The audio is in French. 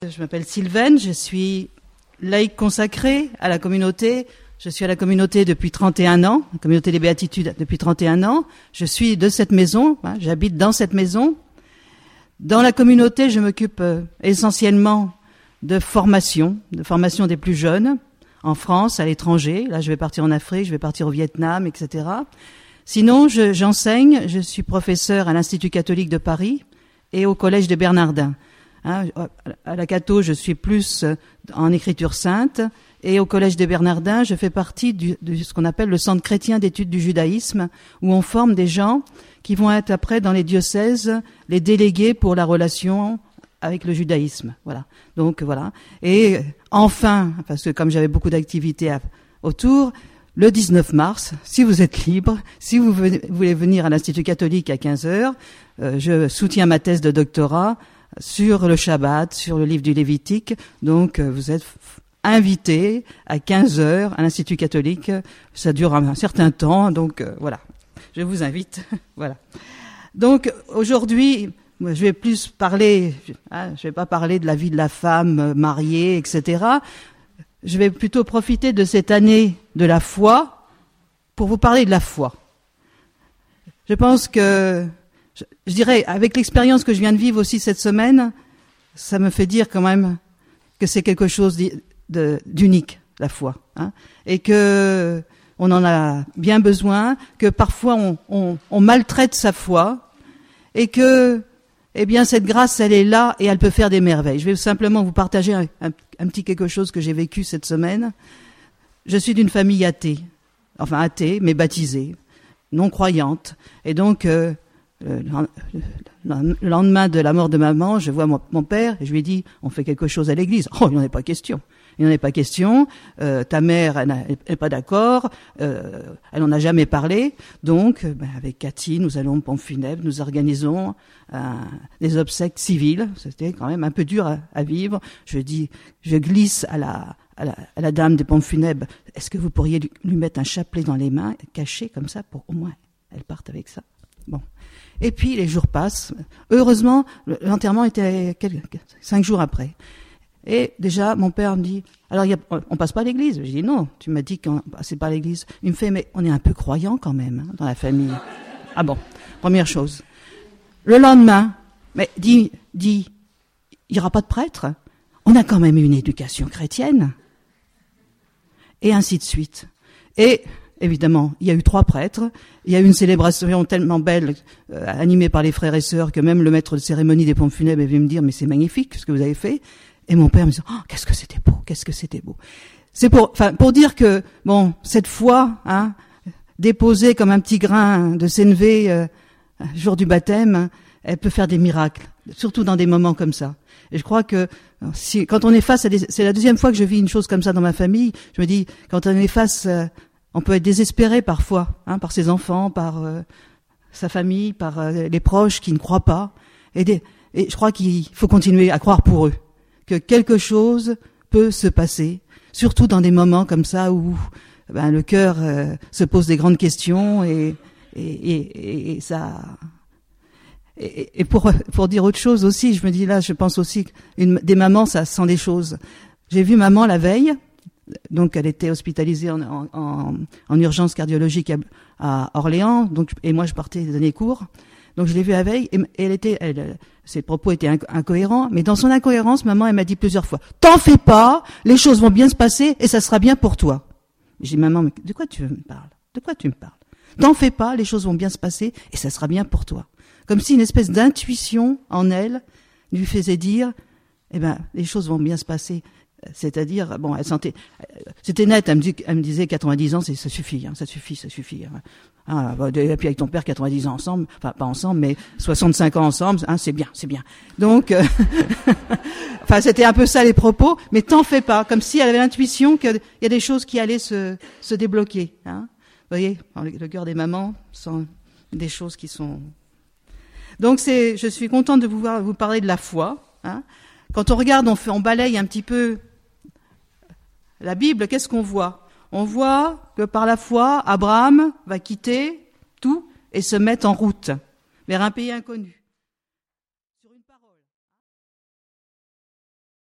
Je m'appelle Sylvaine, je suis laïque consacrée à la communauté. Je suis à la communauté depuis 31 ans, la communauté des Béatitudes depuis 31 ans. Je suis de cette maison, j'habite dans cette maison. Dans la communauté, je m'occupe essentiellement de formation des plus jeunes, en France, à l'étranger. Là, je vais partir en Afrique, je vais partir au Vietnam, etc. Sinon, j'enseigne, je suis professeur à l'Institut catholique de Paris et au Collège des Bernardins. À la Catho, je suis plus en écriture sainte, et au Collège des Bernardins, je fais partie de ce qu'on appelle le Centre chrétien d'études du judaïsme, où on forme des gens qui vont être après dans les diocèses les délégués pour la relation avec le judaïsme. Voilà. Donc voilà. Et enfin, parce que comme j'avais beaucoup d'activités autour, le 19 mars, si vous êtes libre, si vous voulez venir à l'Institut catholique à 15h, je soutiens ma thèse de doctorat sur le Shabbat, sur le livre du Lévitique. Donc, vous êtes invités à 15h à l'Institut catholique. Ça dure un certain temps, donc voilà. Je vous invite. Voilà. Donc, aujourd'hui, je vais plus parler, je vais pas parler de la vie de la femme mariée, etc. Je vais plutôt profiter de cette année de la foi pour vous parler de la foi. Je pense que je dirais, avec l'expérience que je viens de vivre aussi cette semaine, ça me fait dire quand même que c'est quelque chose d'unique, la foi, et que on en a bien besoin, que parfois on maltraite sa foi, et que, eh bien, cette grâce, elle est là et elle peut faire des merveilles. Je vais simplement vous partager un petit quelque chose que j'ai vécu cette semaine. Je suis d'une famille athée, mais baptisée, non croyante, et donc le lendemain de la mort de maman, je vois mon père et je lui dis, on fait quelque chose à l'église. Oh, il n'en est pas question. Il n'en est pas question. Ta mère, elle n'est pas d'accord. Elle n'en a jamais parlé. Donc, avec Cathy, nous allons au pompe funèbre, nous organisons des obsèques civiles. C'était quand même un peu dur à vivre. Je glisse à la dame des pompes funèbres. Est-ce que vous pourriez lui mettre un chapelet dans les mains, caché comme ça, pour au moins elle parte avec ça? Bon. Et puis, les jours passent. Heureusement, l'enterrement était 5 jours après. Et déjà, mon père me dit, alors on passe pas à l'église? Je dis, non, tu m'as dit qu'on passait pas à l'église. Il me fait, mais on est un peu croyants quand même, dans la famille. Ah bon, première chose. Le lendemain, mais dit, il y aura pas de prêtre? On a quand même une éducation chrétienne. Et ainsi de suite. Et évidemment, il y a eu 3 prêtres. Il y a eu une célébration tellement belle, animée par les frères et sœurs, que même le maître de cérémonie des pompes funèbres est venu me dire, mais c'est magnifique ce que vous avez fait. Et mon père me dit, oh, qu'est-ce que c'était beau. C'est pour dire que, bon, cette foi, déposée comme un petit grain de sénévé, jour du baptême, elle peut faire des miracles, surtout dans des moments comme ça. Et je crois que quand on est face c'est la deuxième fois que je vis une chose comme ça dans ma famille, je me dis, quand on est face, on peut être désespéré parfois, par ses enfants, par sa famille, par les proches qui ne croient pas. Et je crois qu'il faut continuer à croire pour eux, que quelque chose peut se passer, surtout dans des moments comme ça où le cœur se pose des grandes questions et ça. Et pour dire autre chose aussi, je me dis là, je pense aussi des mamans, ça sent des choses. J'ai vu maman la veille. Donc, elle était hospitalisée en urgence cardiologique à Orléans. Donc, et moi, je partais des années cours. Donc, je l'ai vue la veille et ses propos étaient incohérents. Mais dans son incohérence, maman, elle m'a dit plusieurs fois, t'en fais pas, les choses vont bien se passer et ça sera bien pour toi. J'ai dit, maman, mais de quoi tu me parles? T'en fais pas, les choses vont bien se passer et ça sera bien pour toi. Comme si une espèce d'intuition en elle lui faisait dire, les choses vont bien se passer. C'est-à-dire, bon, c'était net, elle me disait 90 ans, ça suffit. Et puis avec ton père, 90 ans ensemble, enfin pas ensemble, mais 65 ans ensemble, c'est bien. Donc, c'était un peu ça les propos, mais t'en fais pas, comme si elle avait l'intuition qu'il y a des choses qui allaient se débloquer. Vous voyez, le cœur des mamans sont des choses qui sont. Donc je suis contente de vous parler de la foi. Quand on regarde, on balaye un petit peu la Bible, qu'est-ce qu'on voit? On voit que par la foi, Abraham va quitter tout et se mettre en route vers un pays inconnu.